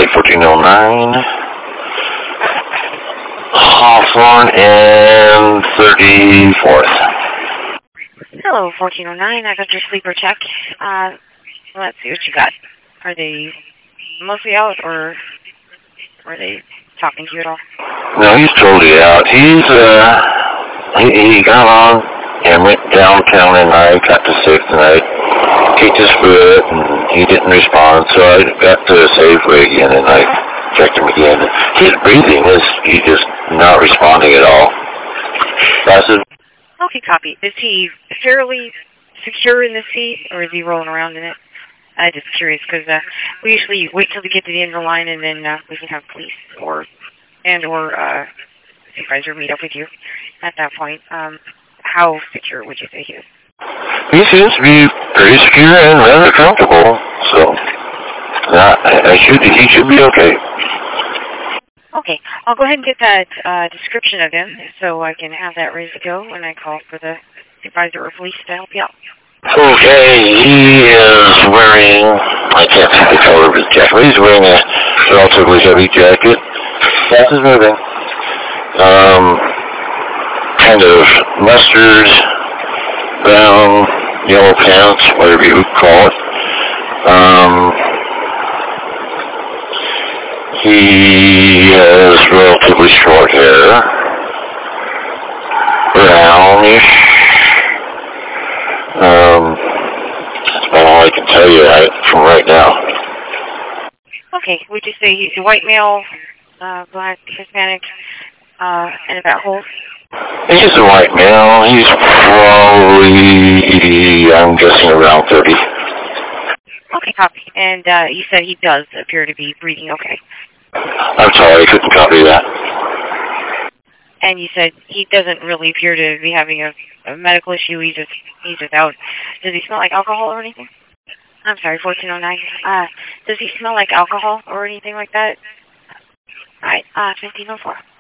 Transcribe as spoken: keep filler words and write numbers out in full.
Charlie fourteen oh nine. Hawthorne and thirty-fourth. Hello, fourteen oh nine. I got your sleeper check. Uh, let's see what you got. Are they mostly out, or are they talking to you at all? No, he's totally out. He's, uh, he, he got on and went downtown at night, got to sixth tonight, kicked his foot, and he didn't respond, so I got to Safeway again, and I checked him again. His breathing is, he's just not responding at all. I said, okay, copy. Is he fairly secure in the seat, or is he rolling around in it? I'm just curious, because uh, we usually wait till we get to the end of the line, and then uh, we can have police or and or uh, supervisor meet up with you at that point. Um, how secure would you say he is? He seems to be pretty secure and rather comfortable, so uh, I, I should, he should be okay. Okay, I'll go ahead and get that uh, description of him so I can have that ready to go when I call for the supervisor or police to help you out. Okay, he is wearing, I can't see the color of his jacket, but he's wearing a relatively heavy jacket. Fast is moving. Um, kind of mustard, brown, yellow pants, whatever you would call it. Um, he has relatively short hair, brownish. Um, that's about all I can tell you right, from right now. Okay, would you say he's a white male, uh, black, Hispanic, uh, and about whole? He's a white male. He's probably, I'm guessing, around thirty. Okay, copy. And uh, you said he does appear to be breathing okay. I'm sorry, I couldn't copy that. And you said he doesn't really appear to be having a, a medical issue. He's just he's just out. Does he smell like alcohol or anything? I'm sorry, fourteen oh nine. Uh, does he smell like alcohol or anything like that? All right, uh, fifteen oh four.